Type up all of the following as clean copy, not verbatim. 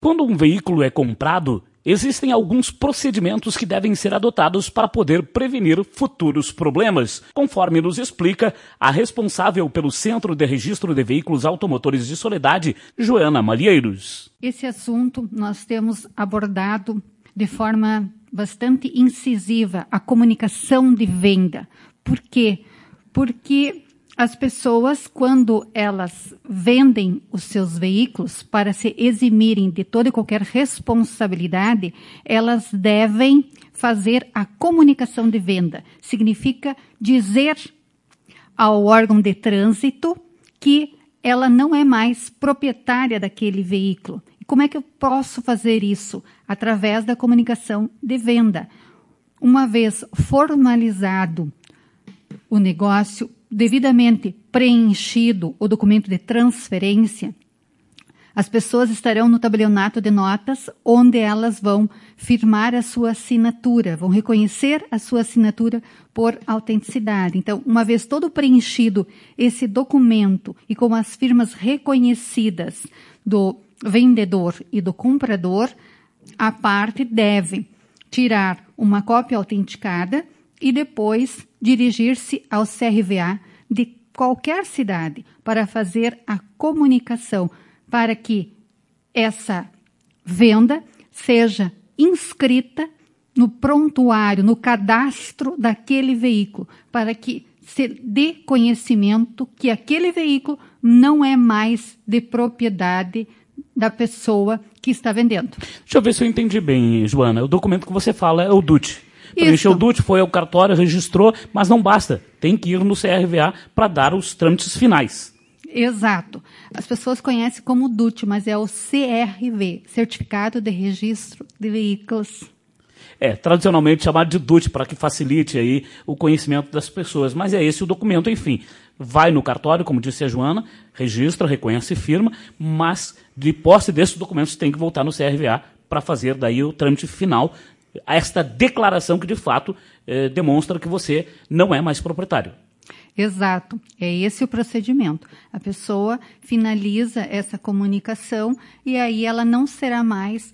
Quando um veículo é comprado, existem alguns procedimentos que devem ser adotados para poder prevenir futuros problemas, conforme nos explica a responsável pelo Centro de Registro de Veículos Automotores de Soledade, Joana Malheiros. Esse assunto nós temos abordado de forma bastante incisiva, a comunicação de venda. Por quê? Porque as pessoas, quando elas vendem os seus veículos para se eximirem de toda e qualquer responsabilidade, elas devem fazer a comunicação de venda. Significa dizer ao órgão de trânsito que ela não é mais proprietária daquele veículo. E como é que eu posso fazer isso? Através da comunicação de venda. Uma vez formalizado o negócio, devidamente preenchido o documento de transferência, as pessoas estarão no tabelionato de notas, onde elas vão firmar a sua assinatura, vão reconhecer a sua assinatura por autenticidade. Então, uma vez todo preenchido esse documento e com as firmas reconhecidas do vendedor e do comprador, a parte deve tirar uma cópia autenticada e depois dirigir-se ao CRVA de qualquer cidade para fazer a comunicação, para que essa venda seja inscrita no prontuário, no cadastro daquele veículo, para que se dê conhecimento que aquele veículo não é mais de propriedade da pessoa que está vendendo. Deixa eu ver se eu entendi bem, Joana. O documento que você fala é o DUT. Preencheu o DUT, foi ao cartório, registrou, mas não basta. Tem que ir no CRVA para dar os trâmites finais. Exato. As pessoas conhecem como DUT, mas é o CRV, Certificado de Registro de Veículos. Tradicionalmente chamado de DUT, para que facilite aí o conhecimento das pessoas. Mas é esse o documento, enfim. Vai no cartório, como disse a Joana, registra, reconhece e firma, mas de posse desses documentos tem que voltar no CRVA para fazer daí o trâmite final, esta declaração que de fato demonstra que você não é mais proprietário. Exato, é esse o procedimento. A pessoa finaliza essa comunicação e aí ela não será mais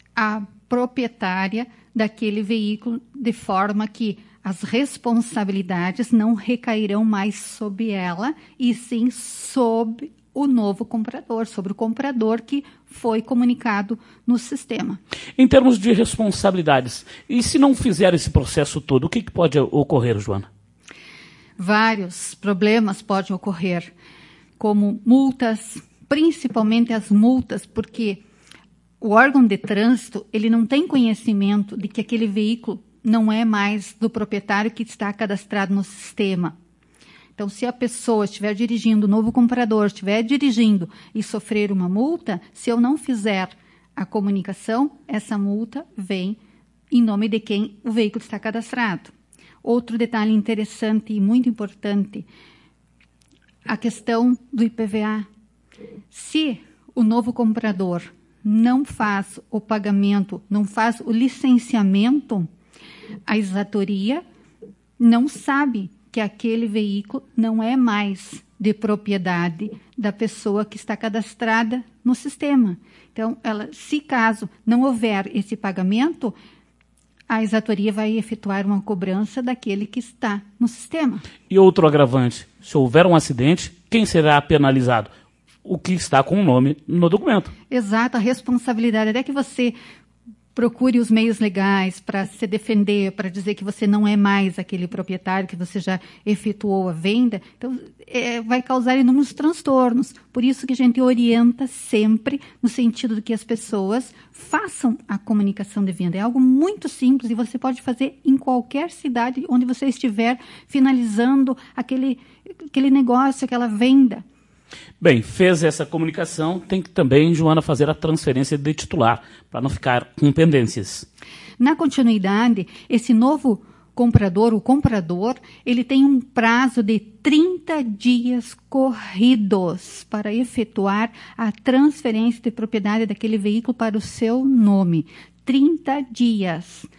a proprietária daquele veículo, de forma que as responsabilidades não recairão mais sobre ela, e sim sobre o novo comprador, sobre o comprador que foi comunicado no sistema. Em termos de responsabilidades, e se não fizer esse processo todo, o que pode ocorrer, Joana? Vários problemas podem ocorrer, como multas, principalmente as multas, porque o órgão de trânsito ele não tem conhecimento de que aquele veículo não é mais do proprietário que está cadastrado no sistema. Então, se a pessoa estiver dirigindo, o novo comprador estiver dirigindo e sofrer uma multa, se eu não fizer a comunicação, essa multa vem em nome de quem o veículo está cadastrado. Outro detalhe interessante e muito importante, a questão do IPVA. Se o novo comprador não faz o pagamento, não faz o licenciamento, a exatoria não sabe que aquele veículo não é mais de propriedade da pessoa que está cadastrada no sistema. Então, se caso não houver esse pagamento, a exatoria vai efetuar uma cobrança daquele que está no sistema. E outro agravante, se houver um acidente, quem será penalizado? O que está com o nome no documento. Exato, a responsabilidade. Até que você procure os meios legais para se defender, para dizer que você não é mais aquele proprietário, que você já efetuou a venda. Então, vai causar inúmeros transtornos. Por isso que a gente orienta sempre no sentido de que as pessoas façam a comunicação de venda. É algo muito simples e você pode fazer em qualquer cidade onde você estiver finalizando aquele negócio, aquela venda. Bem, fez essa comunicação, tem que também, Joana, fazer a transferência de titular, para não ficar com pendências. Na continuidade, esse novo comprador, o comprador, ele tem um prazo de 30 dias corridos para efetuar a transferência de propriedade daquele veículo para o seu nome. 30 dias.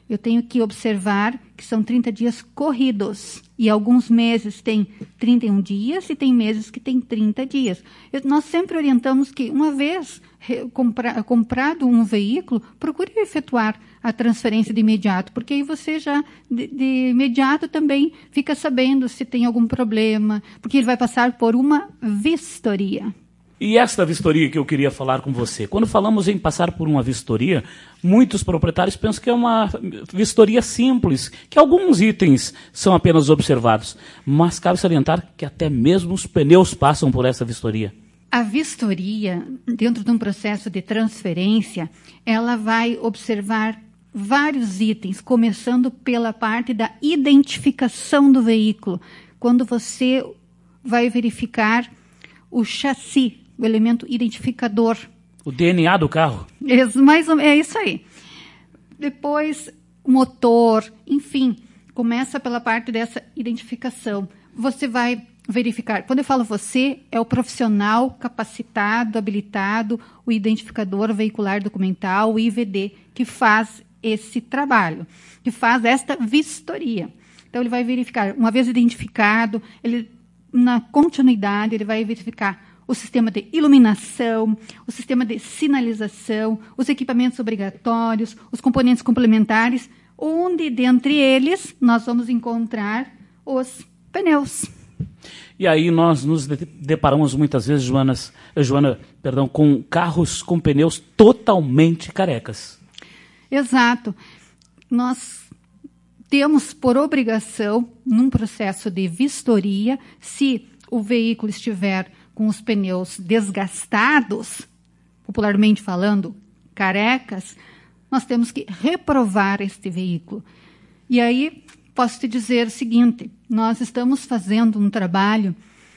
eu tenho que observar que são 30 dias corridos. E alguns meses tem 31 dias e tem meses que tem 30 dias. Nós sempre orientamos que, uma vez comprado um veículo, procure efetuar a transferência de imediato, porque aí você já, de imediato, também fica sabendo se tem algum problema, porque ele vai passar por uma vistoria. E esta vistoria que eu queria falar com você, quando falamos em passar por uma vistoria, muitos proprietários pensam que é uma vistoria simples, que alguns itens são apenas observados, mas cabe salientar que até mesmo os pneus passam por essa vistoria. A vistoria, dentro de um processo de transferência, ela vai observar vários itens, começando pela parte da identificação do veículo, quando você vai verificar o chassi, o elemento identificador. O DNA do carro. É isso aí. Depois, motor, enfim, começa pela parte dessa identificação. Você vai verificar, quando eu falo você, é o profissional capacitado, habilitado, o identificador veicular documental, o IVD, que faz esse trabalho, que faz esta vistoria. Então, ele vai verificar, uma vez identificado, na continuidade, ele vai verificar o sistema de iluminação, o sistema de sinalização, os equipamentos obrigatórios, os componentes complementares, onde, dentre eles, nós vamos encontrar os pneus. E aí nós nos deparamos muitas vezes, Joana, com carros com pneus totalmente carecas. Exato. Nós temos por obrigação, num processo de vistoria, se o veículo estiver com os pneus desgastados, popularmente falando, carecas, nós temos que reprovar este veículo. E aí, posso te dizer o seguinte, nós estamos fazendo um trabalho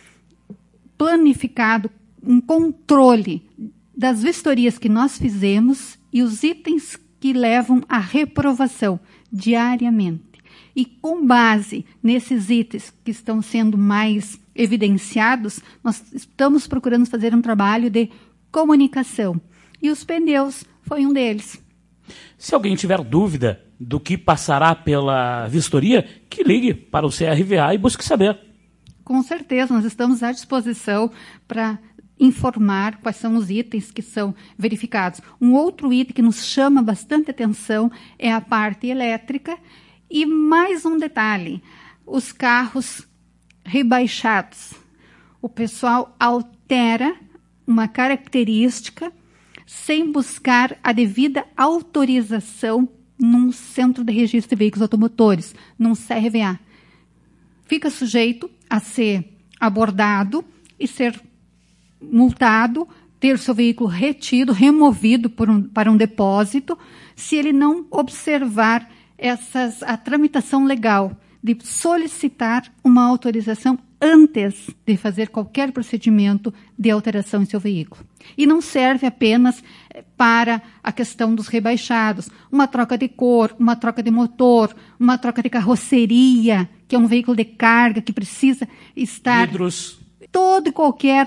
planificado, um controle das vistorias que nós fizemos e os itens que levam à reprovação diariamente. E com base nesses itens que estão sendo mais evidenciados, nós estamos procurando fazer um trabalho de comunicação. E os pneus foi um deles. Se alguém tiver dúvida do que passará pela vistoria, que ligue para o CRVA e busque saber. Com certeza, nós estamos à disposição para informar quais são os itens que são verificados. Um outro item que nos chama bastante atenção é a parte elétrica. E mais um detalhe, os carros rebaixados. O pessoal altera uma característica sem buscar a devida autorização num centro de registro de veículos automotores, num CRVA. Fica sujeito a ser abordado e ser multado, ter seu veículo retido, removido para um depósito, se ele não observar a tramitação legal de solicitar uma autorização antes de fazer qualquer procedimento de alteração em seu veículo. E não serve apenas para a questão dos rebaixados. Uma troca de cor, uma troca de motor, uma troca de carroceria, que é um veículo de carga que precisa estar... Vidros. Toda e qualquer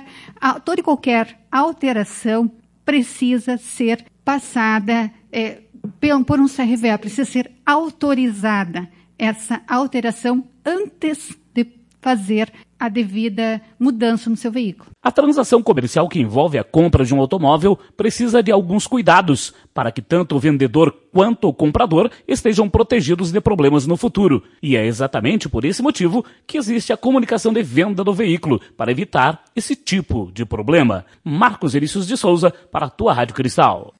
alteração precisa ser passada por um CRVA, precisa ser autorizada essa alteração antes de fazer a devida mudança no seu veículo. A transação comercial que envolve a compra de um automóvel precisa de alguns cuidados para que tanto o vendedor quanto o comprador estejam protegidos de problemas no futuro. E é exatamente por esse motivo que existe a comunicação de venda do veículo, para evitar esse tipo de problema. Marcos Vinícius de Souza, para a tua Rádio Cristal.